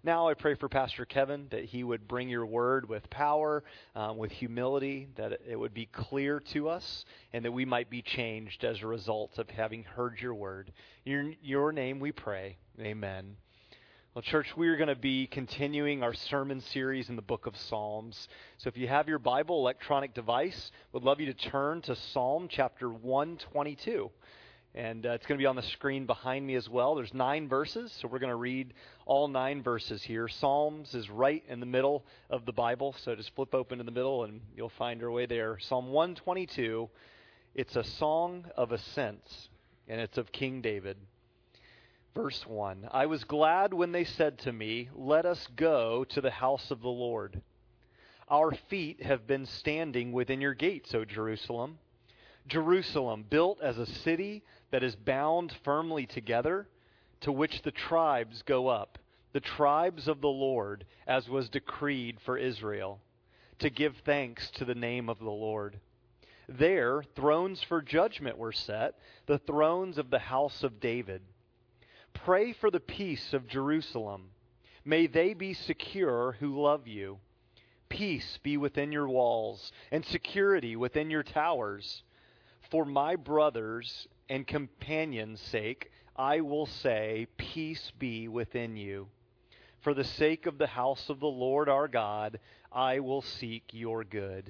Now I pray for Pastor Kevin that he would bring your word with power, with humility, that it would be clear to us, and that we might be changed as a result of having heard your word. In your name we pray. Amen. Well, church, we are going to be continuing our sermon series in the book of Psalms. So if you have your Bible electronic device, would love you to turn to Psalm chapter 122. And it's going to be on the screen behind me as well. There's 9 verses, so we're going to read all 9 verses here. Psalms is right in the middle of the Bible, so just flip open to the middle and you'll find your way there. Psalm 122, it's a song of ascents, and it's of King David. Verse 1, I was glad when they said to me, let us go to the house of the Lord. Our feet have been standing within your gates, O Jerusalem. Jerusalem, built as a city that is bound firmly together, to which the tribes go up, the tribes of the Lord, as was decreed for Israel, to give thanks to the name of the Lord. There, thrones for judgment were set, the thrones of the house of David. Pray for the peace of Jerusalem. May they be secure who love you. Peace be within your walls, and security within your towers. For my brothers and companions' sake, I will say, peace be within you. For the sake of the house of the Lord our God, I will seek your good.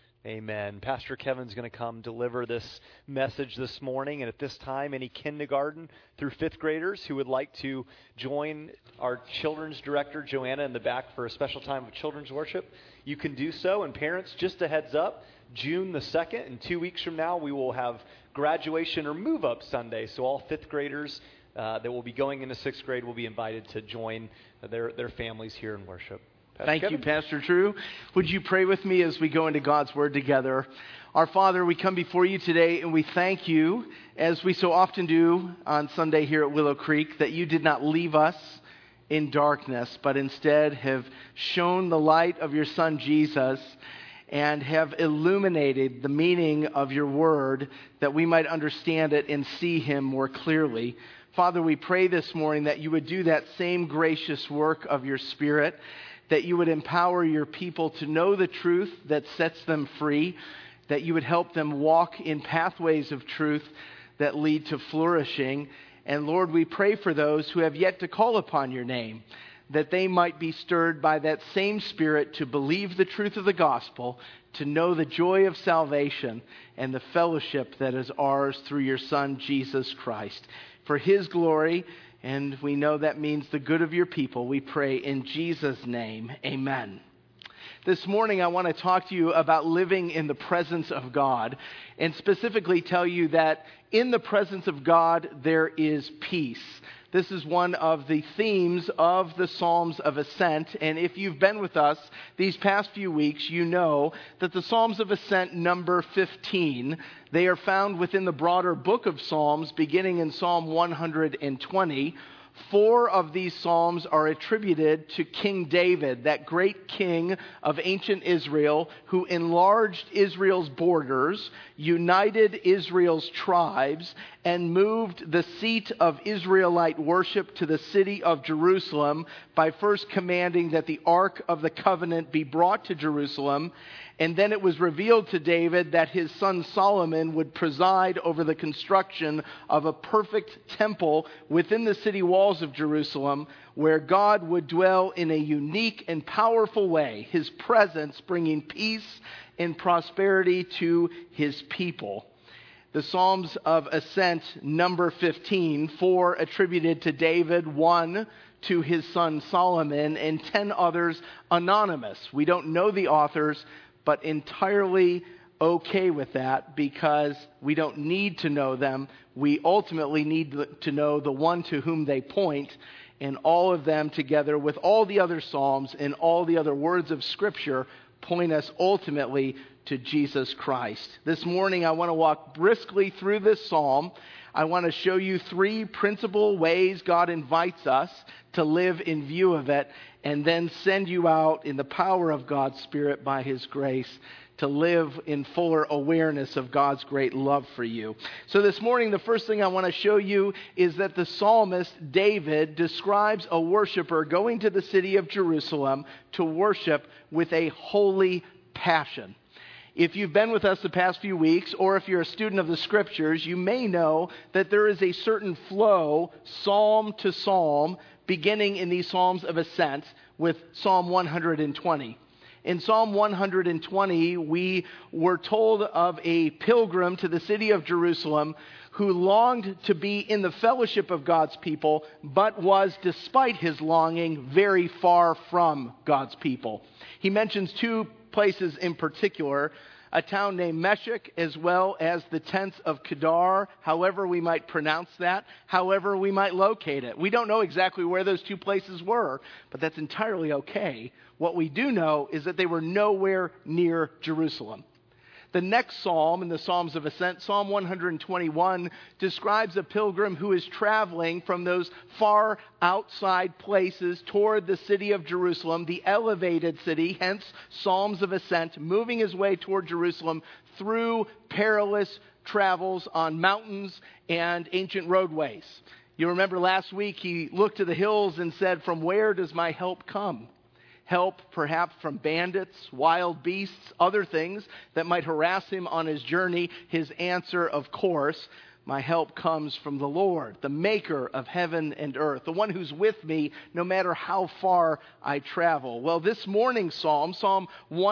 Amen. Pastor Kevin's going to come deliver this message this morning. And at this time, any kindergarten through 5th graders who would like to join our children's director, Joanna, in the back for a special time of children's worship, you can do so. And parents, just a heads up, June the 2nd, and 2 weeks from now, we will have graduation or move-up Sunday. So all 5th graders that will be going into 6th grade will be invited to join their families here in worship. Thank you, Pastor Drew. Would you pray with me as we go into God's Word together? Our Father, we come before you today and we thank you, as we so often do on Sunday here at Willow Creek, that you did not leave us in darkness, but instead have shown the light of your Son Jesus and have illuminated the meaning of your Word that we might understand it and see him more clearly. Father, we pray this morning that you would do that same gracious work of your Spirit, that you would empower your people to know the truth that sets them free, that you would help them walk in pathways of truth that lead to flourishing. And Lord, we pray for those who have yet to call upon your name, that they might be stirred by that same Spirit to believe the truth of the gospel, to know the joy of salvation and the fellowship that is ours through your Son, Jesus Christ. For his glory, and we know that means the good of your people, we pray in Jesus' name, amen. This morning I want to talk to you about living in the presence of God, and specifically tell you that in the presence of God there is peace. This is one of the themes of the Psalms of Ascent, and if you've been with us these past few weeks, you know that the Psalms of Ascent number 15, they are found within the broader book of Psalms, beginning in Psalm 120. 4 of these psalms are attributed to King David, that great king of ancient Israel who enlarged Israel's borders, united Israel's tribes, and moved the seat of Israelite worship to the city of Jerusalem by first commanding that the Ark of the Covenant be brought to Jerusalem. And then it was revealed to David that his son Solomon would preside over the construction of a perfect temple within the city walls of Jerusalem, where God would dwell in a unique and powerful way, his presence bringing peace and prosperity to his people. The Psalms of Ascent, number 15, 4 attributed to David, 1 to his son Solomon, and 10 others anonymous. We don't know the authors, but entirely okay with that because we don't need to know them. We ultimately need to know the one to whom they point, and all of them together with all the other Psalms and all the other words of Scripture point us ultimately to Jesus Christ. This morning I want to walk briskly through this psalm. I want to show you 3 principal ways God invites us to live in view of it, and then send you out in the power of God's Spirit by his grace to live in fuller awareness of God's great love for you. So this morning, the first thing I want to show you is that the psalmist David describes a worshiper going to the city of Jerusalem to worship with a holy passion. If you've been with us the past few weeks, or if you're a student of the Scriptures, you may know that there is a certain flow, psalm to psalm, beginning in these Psalms of Ascent with Psalm 120. In Psalm 120, we were told of a pilgrim to the city of Jerusalem who longed to be in the fellowship of God's people, but was, despite his longing, very far from God's people. He mentions two places in particular, a town named Meshech, as well as the tents of Kedar, however we might pronounce that, however we might locate it. We don't know exactly where those two places were, but that's entirely okay. What we do know is that they were nowhere near Jerusalem. The next psalm in the Psalms of Ascent, Psalm 121, describes a pilgrim who is traveling from those far outside places toward the city of Jerusalem, the elevated city, hence Psalms of Ascent, moving his way toward Jerusalem through perilous travels on mountains and ancient roadways. You remember last week he looked to the hills and said, "From where does my help come?" Help perhaps from bandits, wild beasts, other things that might harass him on his journey. His answer, of course, my help comes from the Lord, the maker of heaven and earth, the one who's with me no matter how far I travel. Well, this morning's psalm, Psalm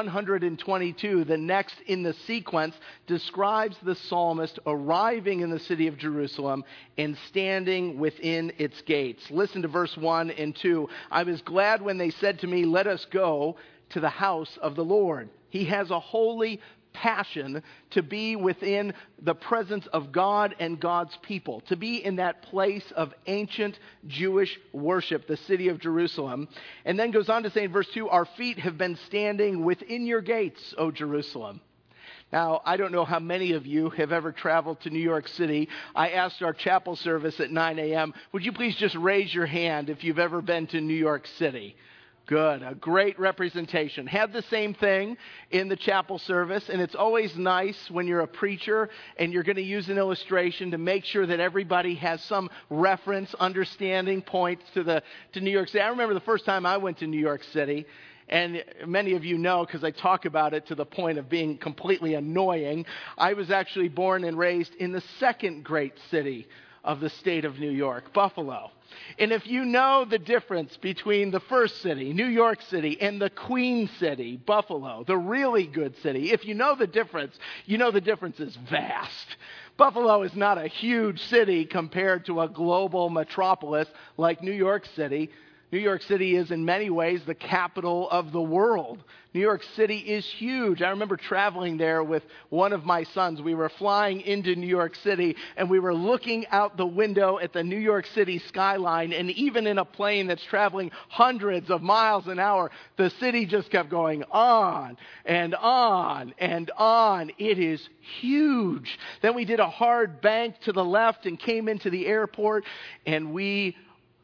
122, the next in the sequence, describes the psalmist arriving in the city of Jerusalem and standing within its gates. Listen to verse 1 and 2. I was glad when they said to me, "Let us go to the house of the Lord." He has a holy passion to be within the presence of God and God's people, to be in that place of ancient Jewish worship, the city of Jerusalem. And then goes on to say in verse 2, "Our feet have been standing within your gates, O Jerusalem." Now, I don't know how many of you have ever traveled to New York City. I asked our chapel service at 9 a.m., would you please just raise your hand if you've ever been to New York City? Good, a great representation. Had the same thing in the chapel service, and it's always nice when you're a preacher and you're going to use an illustration to make sure that everybody has some reference, understanding points to New York City. I remember the first time I went to New York City, and many of you know because I talk about it to the point of being completely annoying. I was actually born and raised in the second great city of the state of New York, Buffalo. And if you know the difference between the first city, New York City, and the Queen City, Buffalo, the really good city, if you know the difference, you know the difference is vast. Buffalo is not a huge city compared to a global metropolis like New York City. New York City is in many ways the capital of the world. New York City is huge. I remember traveling there with one of my sons. We were flying into New York City and we were looking out the window at the New York City skyline, and even in a plane that's traveling hundreds of miles an hour, the city just kept going on and on and on. It is huge. Then we did a hard bank to the left and came into the airport, and we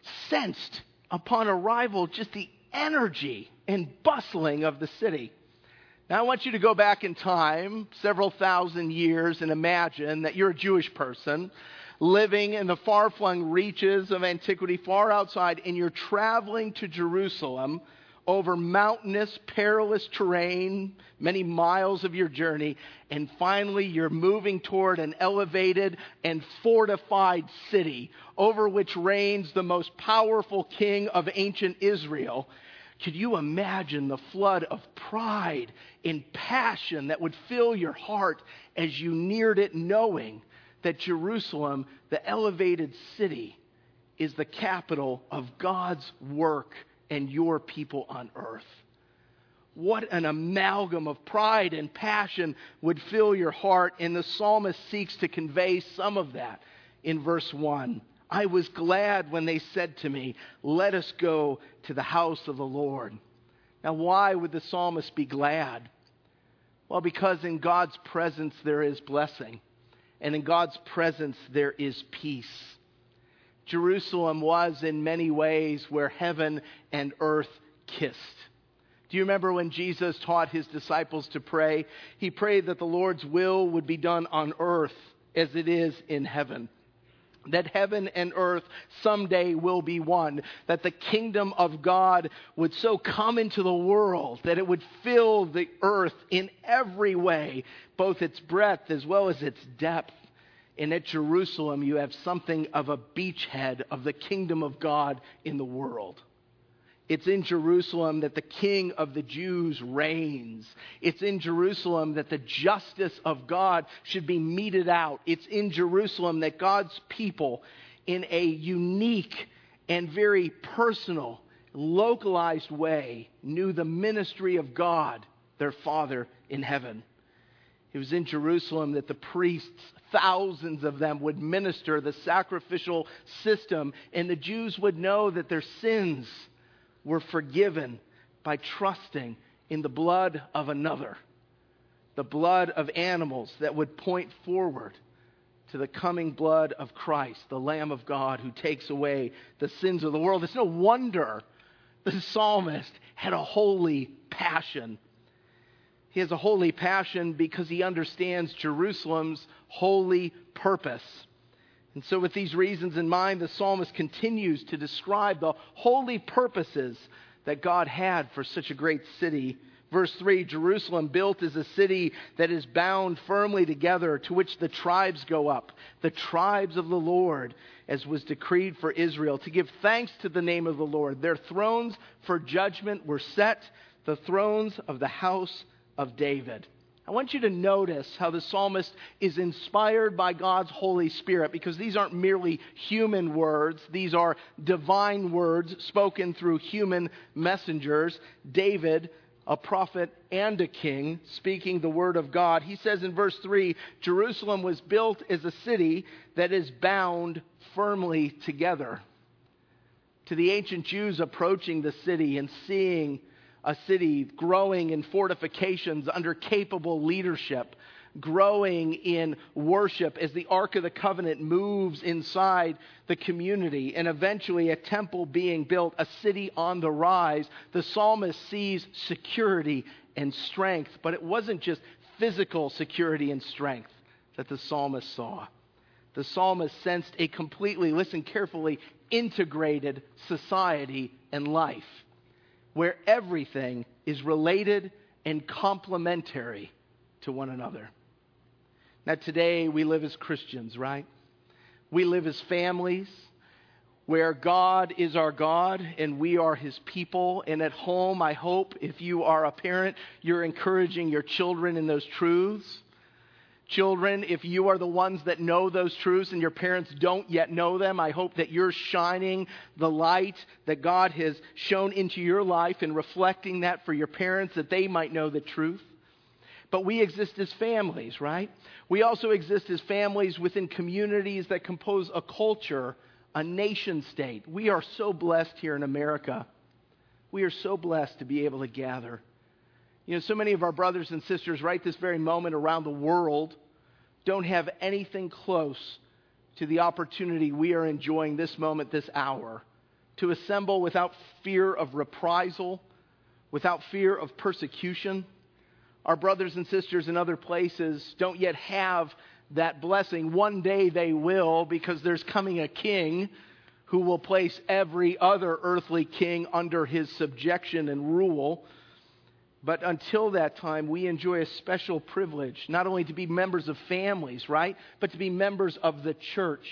sensed upon arrival just the energy and bustling of the city. Now I want you to go back in time several thousand years and imagine that you're a Jewish person living in the far-flung reaches of antiquity, far outside, and you're traveling to Jerusalem over mountainous, perilous terrain, many miles of your journey, and finally you're moving toward an elevated and fortified city over which reigns the most powerful king of ancient Israel. Could you imagine the flood of pride and passion that would fill your heart as you neared it, knowing that Jerusalem, the elevated city, is the capital of God's work and your people on earth? What an amalgam of pride and passion would fill your heart, and the psalmist seeks to convey some of that in verse 1. I was glad when they said to me, "Let us go to the house of the Lord." Now, why would the psalmist be glad? Well, because in God's presence there is blessing, and in God's presence there is peace. Jerusalem was in many ways where heaven and earth kissed. Do you remember when Jesus taught his disciples to pray? He prayed that the Lord's will would be done on earth as it is in heaven. That heaven and earth someday will be one. That the kingdom of God would so come into the world that it would fill the earth in every way, both its breadth as well as its depth. And at Jerusalem, you have something of a beachhead of the kingdom of God in the world. It's in Jerusalem that the King of the Jews reigns. It's in Jerusalem that the justice of God should be meted out. It's in Jerusalem that God's people, in a unique and very personal, localized way, knew the ministry of God, their Father in heaven. It was in Jerusalem that the priests, thousands of them, would minister the sacrificial system, and the Jews would know that their sins were forgiven by trusting in the blood of another, the blood of animals that would point forward to the coming blood of Christ, the Lamb of God who takes away the sins of the world. It's no wonder the psalmist had a holy passion. He has a holy passion because he understands Jerusalem's holy purpose. And so with these reasons in mind, the psalmist continues to describe the holy purposes that God had for such a great city. Verse 3, Jerusalem built as a city that is bound firmly together, to which the tribes go up, the tribes of the Lord, as was decreed for Israel, to give thanks to the name of the Lord. Their thrones for judgment were set, the thrones of the house of David. I want you to notice how the psalmist is inspired by God's Holy Spirit, because these aren't merely human words. These are divine words spoken through human messengers. David, a prophet and a king, speaking the word of God. He says in verse 3, Jerusalem was built as a city that is bound firmly together. To the ancient Jews approaching the city and seeing a city growing in fortifications under capable leadership, growing in worship as the Ark of the Covenant moves inside the community, and eventually a temple being built, a city on the rise, the psalmist sees security and strength. But it wasn't just physical security and strength that the psalmist saw. The psalmist sensed a completely, listen carefully, integrated society and life, where everything is related and complementary to one another. Now today we live as Christians, right? We live as families where God is our God and we are His people. And at home, I hope if you are a parent, you're encouraging your children in those truths. Children, if you are the ones that know those truths and your parents don't yet know them, I hope that you're shining the light that God has shown into your life and reflecting that for your parents, that they might know the truth. But we exist as families, right? We also exist as families within communities that compose a culture, a nation state. We are so blessed here in America. We are so blessed to be able to gather. You know, so many of our brothers and sisters right this very moment around the world don't have anything close to the opportunity we are enjoying this moment, this hour, to assemble without fear of reprisal, without fear of persecution. Our brothers and sisters in other places don't yet have that blessing. One day they will, because there's coming a king who will place every other earthly king under his subjection and rule. But until that time, we enjoy a special privilege, not only to be members of families, right, but to be members of the church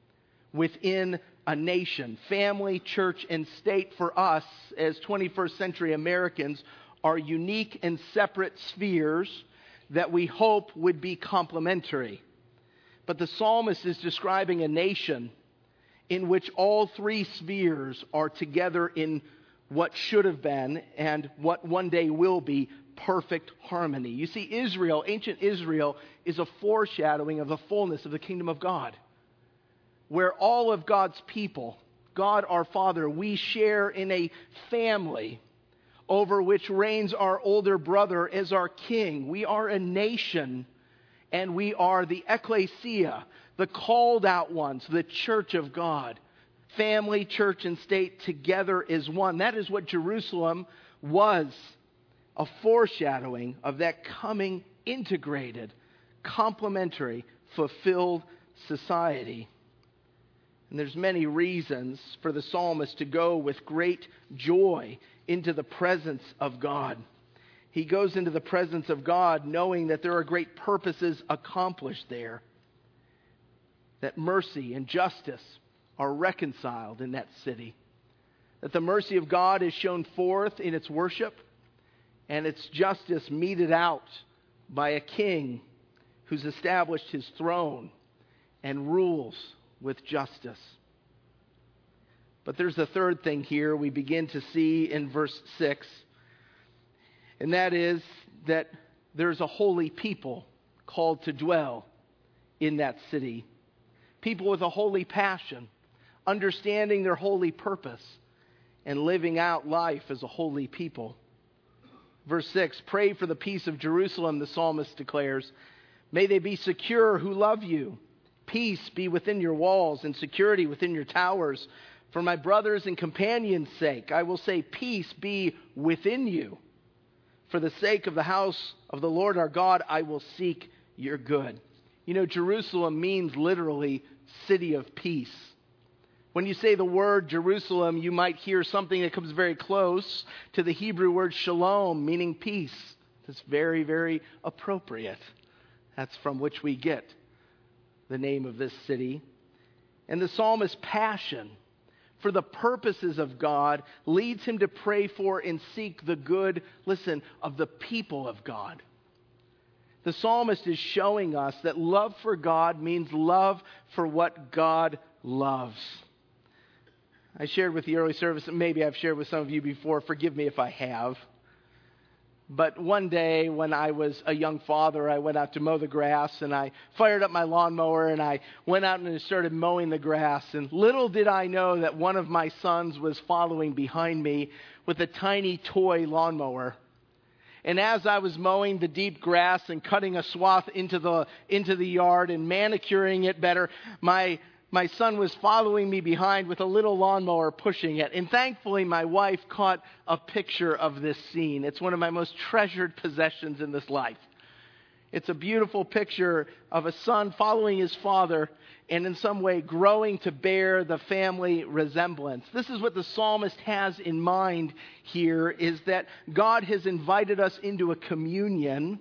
within a nation. Family, church, and state for us as 21st century Americans are unique and separate spheres that we hope would be complementary. But the psalmist is describing a nation in which all three spheres are together in what should have been and what one day will be perfect harmony. You see, Israel, ancient Israel, is a foreshadowing of the fullness of the kingdom of God, where all of God's people, God our Father, we share in a family over which reigns our older brother as our king. We are a nation, and we are the ecclesia, the called out ones, the church of God. Family, church, and state together as one. That is what Jerusalem was a foreshadowing of that coming integrated, complementary, fulfilled society. And there's many reasons for the psalmist to go with great joy into the presence of God. He goes into the presence of God knowing that there are great purposes accomplished there. That mercy and justice are reconciled in that city. That the mercy of God is shown forth in its worship, and its justice meted out by a king who's established his throne and rules with justice. But there's a third thing here we begin to see in verse 6, and that is that there's a holy people called to dwell in that city. People with a holy passion, understanding their holy purpose, and living out life as a holy people. Verse 6, pray for the peace of Jerusalem, the psalmist declares. May they be secure who love you. Peace be within your walls and security within your towers. For my brothers and companions' sake, I will say peace be within you. For the sake of the house of the Lord our God, I will seek your good. You know, Jerusalem means literally city of peace. When you say the word Jerusalem, you might hear something that comes very close to the Hebrew word shalom, meaning peace. It's very, very appropriate. That's from which we get the name of this city. And the psalmist's passion for the purposes of God leads him to pray for and seek the good, listen, of the people of God. The psalmist is showing us that love for God means love for what God loves. I shared with the early service, and maybe I've shared with some of you before, forgive me if I have. But one day when I was a young father, I went out to mow the grass, and I fired up my lawnmower, and I went out and started mowing the grass. And little did I know that one of my sons was following behind me with a tiny toy lawnmower. And as I was mowing the deep grass and cutting a swath into the yard and manicuring it better, my son was following me behind with a little lawnmower pushing it. And thankfully, my wife caught a picture of this scene. It's one of my most treasured possessions in this life. It's a beautiful picture of a son following his father and in some way growing to bear the family resemblance. This is what the psalmist has in mind here, is that God has invited us into a communion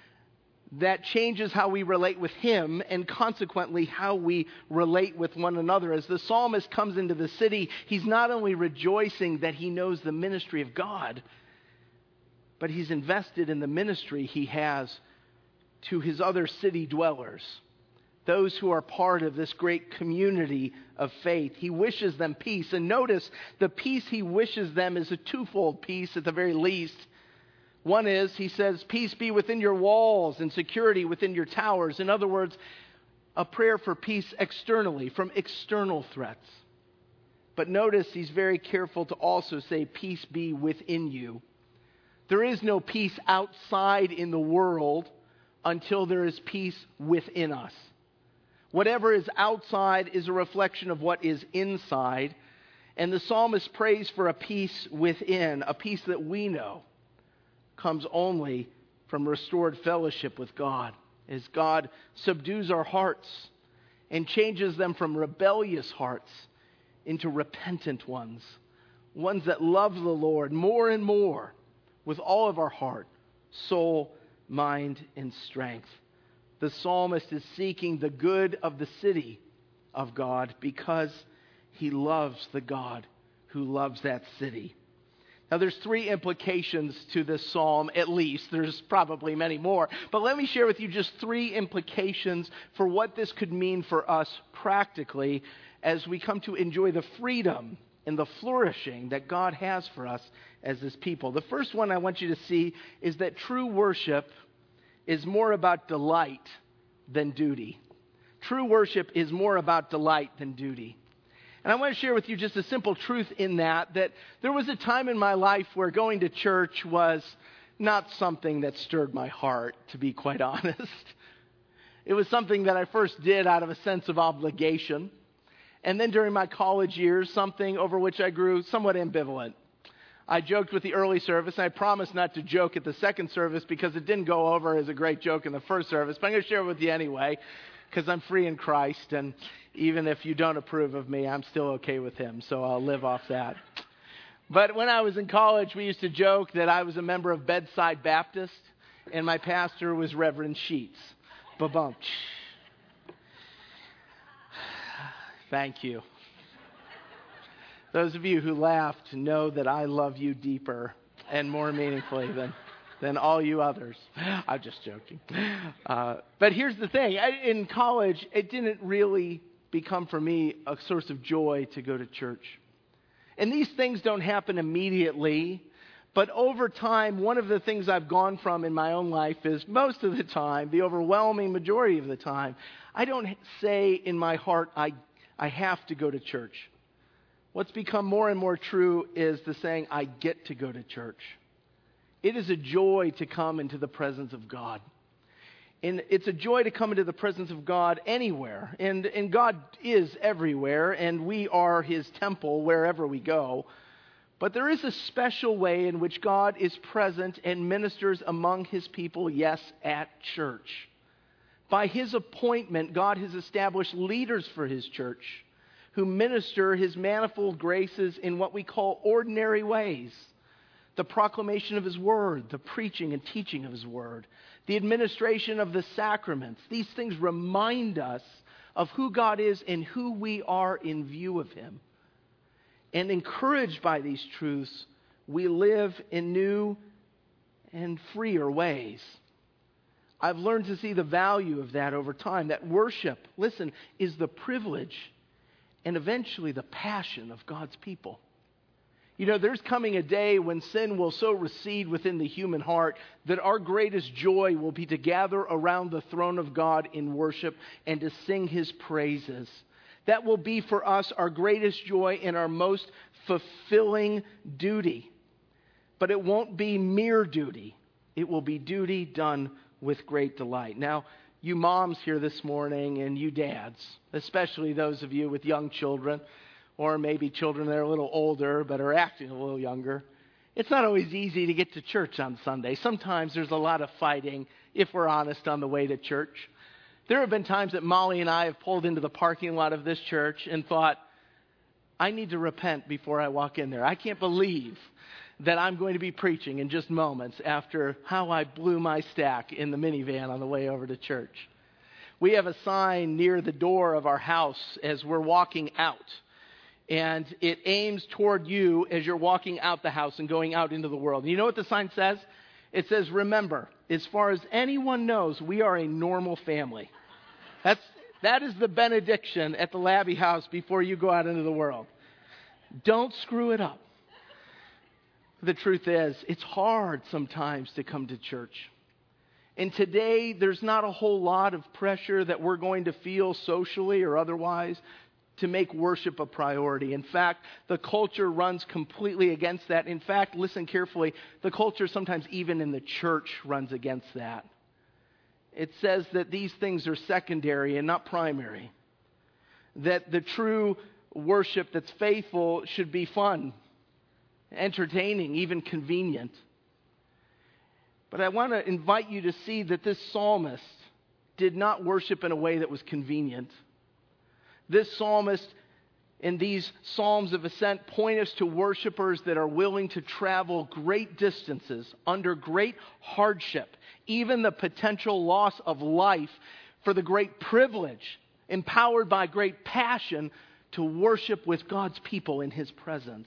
that changes how we relate with him and consequently how we relate with one another. As the psalmist comes into the city, he's not only rejoicing that he knows the ministry of God, but he's invested in the ministry he has to his other city dwellers, those who are part of this great community of faith. He wishes them peace. And notice, the peace he wishes them is a twofold peace at the very least. One is, he says, peace be within your walls and security within your towers. In other words, a prayer for peace externally, from external threats. But notice he's very careful to also say, peace be within you. There is no peace outside in the world until there is peace within us. Whatever is outside is a reflection of what is inside. And the psalmist prays for a peace within, a peace that we know comes only from restored fellowship with God, as God subdues our hearts and changes them from rebellious hearts into repentant ones, ones that love the Lord more and more with all of our heart, soul, mind, and strength. The psalmist is seeking the good of the city of God because he loves the God who loves that city. Now, there's three implications to this psalm, at least. There's probably many more. But let me share with you just three implications for what this could mean for us practically as we come to enjoy the freedom and the flourishing that God has for us as his people. The first one I want you to see is that true worship is more about delight than duty. True worship is more about delight than duty. And I want to share with you just a simple truth in that there was a time in my life where going to church was not something that stirred my heart, to be quite honest. It was something that I first did out of a sense of obligation. And then during my college years, something over which I grew somewhat ambivalent. I joked with the early service, and I promised not to joke at the second service because it didn't go over as a great joke in the first service. But I'm going to share it with you anyway because I'm free in Christ, and even if you don't approve of me, I'm still okay with him, so I'll live off that. But when I was in college, we used to joke that I was a member of Bedside Baptist, and my pastor was Reverend Sheets. Ba-bump. Thank you. Those of you who laughed know that I love you deeper and more meaningfully than all you others. I'm just joking. But here's the thing. In college, it didn't really become for me a source of joy to go to church. And these things don't happen immediately. But over time, one of the things I've gone from in my own life is most of the time, the overwhelming majority of the time, I don't say in my heart, I have to go to church. What's become more and more true is the saying, I get to go to church. It is a joy to come into the presence of God. And it's a joy to come into the presence of God anywhere. And God is everywhere, and we are his temple wherever we go. But there is a special way in which God is present and ministers among his people, yes, at church. By his appointment, God has established leaders for his church who minister his manifold graces in what we call ordinary ways. The proclamation of his word, the preaching and teaching of his word, the administration of the sacraments. These things remind us of who God is and who we are in view of him. And encouraged by these truths, we live in new and freer ways. I've learned to see the value of that over time, that worship, listen, is the privilege and eventually the passion of God's people. You know, there's coming a day when sin will so recede within the human heart that our greatest joy will be to gather around the throne of God in worship and to sing his praises. That will be for us our greatest joy and our most fulfilling duty. But it won't be mere duty. It will be duty done with great delight. Now, you moms here this morning and you dads, especially those of you with young children, or maybe children that are a little older but are acting a little younger. It's not always easy to get to church on Sunday. Sometimes there's a lot of fighting, if we're honest, on the way to church. There have been times that Molly and I have pulled into the parking lot of this church and thought, I need to repent before I walk in there. I can't believe that I'm going to be preaching in just moments after how I blew my stack in the minivan on the way over to church. We have a sign near the door of our house as we're walking out. And it aims toward you as you're walking out the house and going out into the world. And you know what the sign says? It says, remember, as far as anyone knows, we are a normal family. That is the benediction at the Labby house before you go out into the world. Don't screw it up. The truth is, it's hard sometimes to come to church. And today, there's not a whole lot of pressure that we're going to feel socially or otherwise to make worship a priority. In fact, the culture runs completely against that. In fact, listen carefully, the culture sometimes even in the church runs against that. It says that these things are secondary and not primary. That the true worship that's faithful should be fun, entertaining, even convenient. But I want to invite you to see that this psalmist did not worship in a way that was convenient. This psalmist and these psalms of ascent point us to worshipers that are willing to travel great distances under great hardship, even the potential loss of life, for the great privilege, empowered by great passion, to worship with God's people in his presence.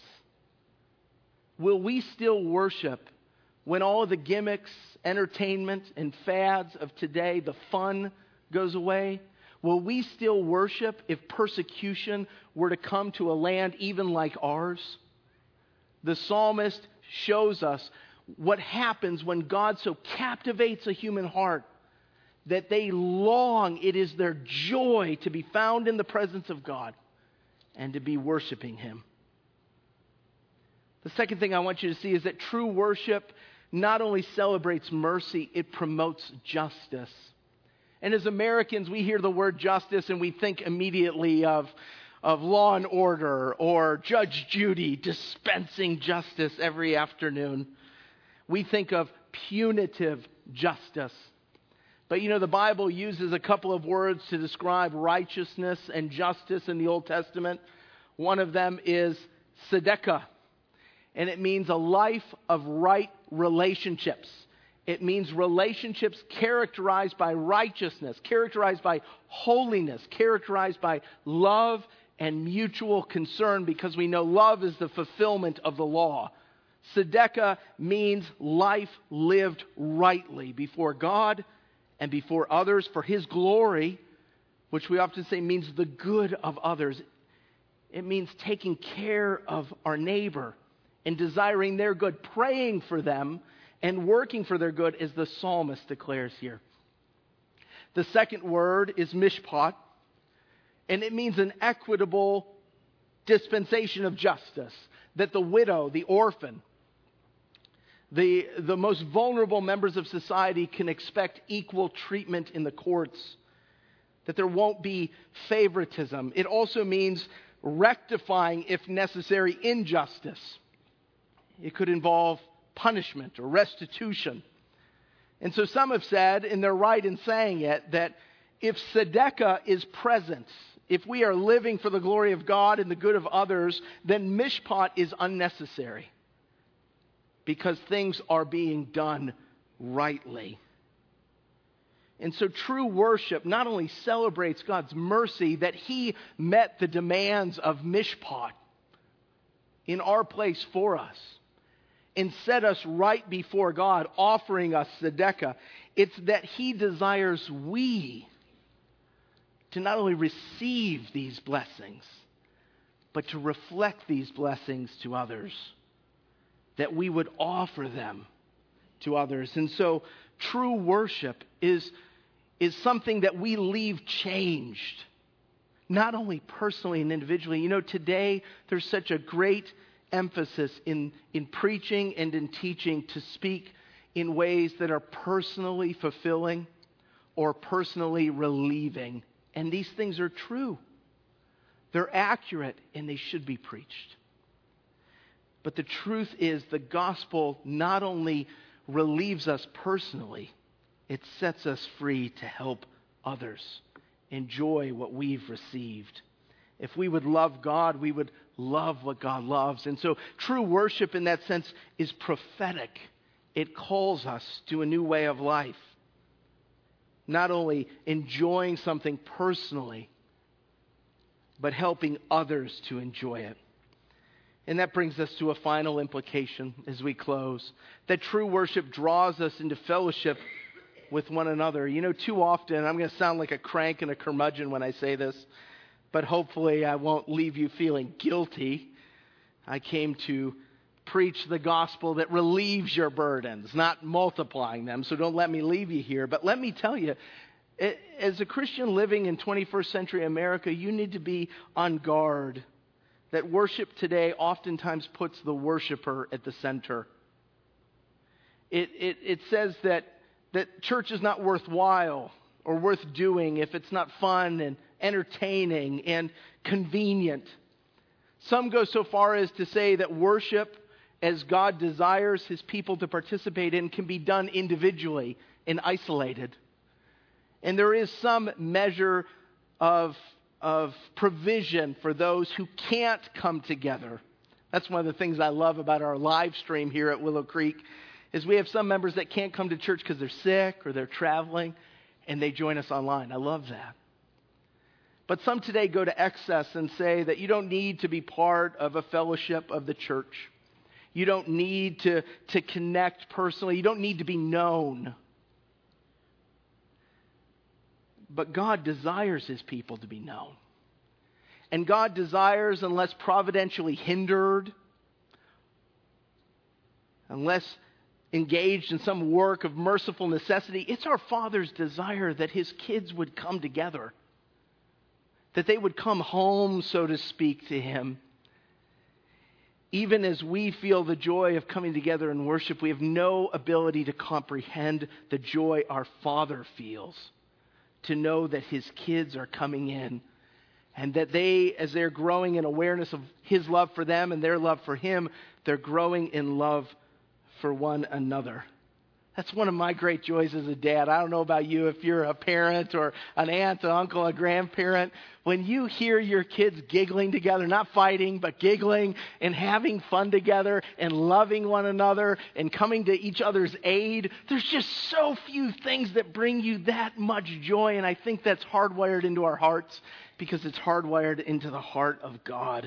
Will we still worship when all the gimmicks, entertainment, and fads of today, the fun, goes away? Will we still worship if persecution were to come to a land even like ours? The psalmist shows us what happens when God so captivates a human heart that they long, it is their joy to be found in the presence of God and to be worshiping him. The second thing I want you to see is that true worship not only celebrates mercy, it promotes justice. And as Americans, we hear the word justice and we think immediately of Law and Order or Judge Judy dispensing justice every afternoon. We think of punitive justice. But the Bible uses a couple of words to describe righteousness and justice in the Old Testament. One of them is tzedakah, and it means a life of right relationships. It means relationships characterized by righteousness, characterized by holiness, characterized by love and mutual concern, because we know love is the fulfillment of the law. Tzedakah means life lived rightly before God and before others for His glory, which we often say means the good of others. It means taking care of our neighbor and desiring their good, praying for them and working for their good, as the psalmist declares here. The second word is mishpat, and it means an equitable dispensation of justice, that the widow, the orphan, the most vulnerable members of society can expect equal treatment in the courts, that there won't be favoritism. It also means rectifying, if necessary, injustice. It could involve punishment or restitution. And so some have said, and they're right in saying it, that if tzedakah is present, if we are living for the glory of God and the good of others, then mishpat is unnecessary, because things are being done rightly. And so true worship not only celebrates God's mercy that He met the demands of mishpat in our place for us and set us right before God, offering us tzedakah. It's that He desires we to not only receive these blessings, but to reflect these blessings to others, that we would offer them to others. And so true worship is something that we leave changed, not only personally and individually. Today there's such a great emphasis in preaching and in teaching to speak in ways that are personally fulfilling or personally relieving. And these things are true. They're accurate and they should be preached. But the truth is, the gospel not only relieves us personally, it sets us free to help others enjoy what we've received. If we would love God, we would love what God loves. And so true worship in that sense is prophetic. It calls us to a new way of life. Not only enjoying something personally, but helping others to enjoy it. And that brings us to a final implication as we close. That true worship draws us into fellowship with one another. Too often, I'm going to sound like a crank and a curmudgeon when I say this, but hopefully I won't leave you feeling guilty. I came to preach the gospel that relieves your burdens, not multiplying them. So don't let me leave you here. But let me tell you, as a Christian living in 21st century America, you need to be on guard that worship today oftentimes puts the worshiper at the center. It says that church is not worthwhile or worth doing if it's not fun and entertaining and convenient. Some go so far as to say that worship, as God desires His people to participate in, can be done individually and isolated. And there is some measure of provision for those who can't come together. That's one of the things I love about our live stream here at Willow Creek, is we have some members that can't come to church because they're sick or they're traveling, and they join us online. I love that. But some today go to excess and say that you don't need to be part of a fellowship of the church. You don't need to connect personally. You don't need to be known. But God desires His people to be known. And God desires, unless providentially hindered, unless engaged in some work of merciful necessity, it's our Father's desire that His kids would come together, that they would come home, so to speak, to Him. Even as we feel the joy of coming together in worship, we have no ability to comprehend the joy our Father feels to know that His kids are coming in And that they, as they're growing in awareness of his love for them and their love for him, they're growing in love for one another. That's one of my great joys as a dad. I don't know about you, if you're a parent or an aunt, an uncle, a grandparent. When you hear your kids giggling together, not fighting, but giggling and having fun together and loving one another and coming to each other's aid, there's just so few things that bring you that much joy. And I think that's hardwired into our hearts because it's hardwired into the heart of God.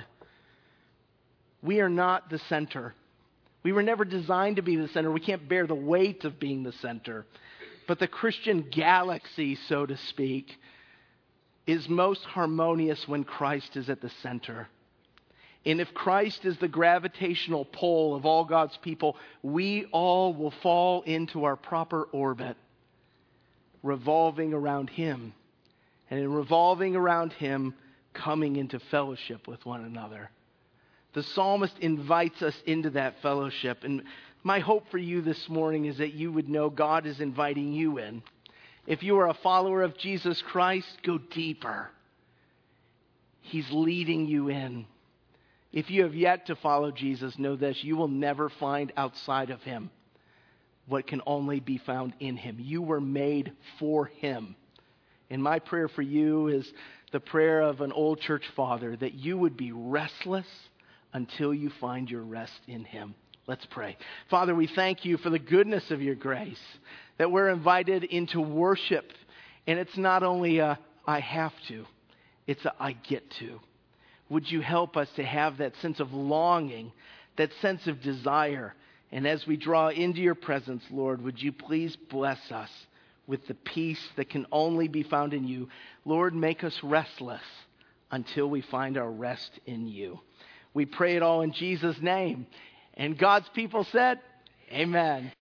We are not the center. We were never designed to be the center. We can't bear the weight of being the center. But the Christian galaxy, so to speak, is most harmonious when Christ is at the center. And if Christ is the gravitational pull of all God's people, we all will fall into our proper orbit, revolving around him. And in revolving around him, coming into fellowship with one another. The psalmist invites us into that fellowship. And my hope for you this morning is that you would know God is inviting you in. If you are a follower of Jesus Christ, go deeper. He's leading you in. If you have yet to follow Jesus, know this: you will never find outside of him what can only be found in him. You were made for him. And my prayer for you is the prayer of an old church father, that you would be restless until you find your rest in him. Let's pray. Father, we thank you for the goodness of your grace, that we're invited into worship. And it's not only a I have to, it's a I get to. Would you help us to have that sense of longing, that sense of desire? And as we draw into your presence, Lord, would you please bless us with the peace that can only be found in you. Lord, make us restless until we find our rest in you. We pray it all in Jesus' name. And God's people said, amen.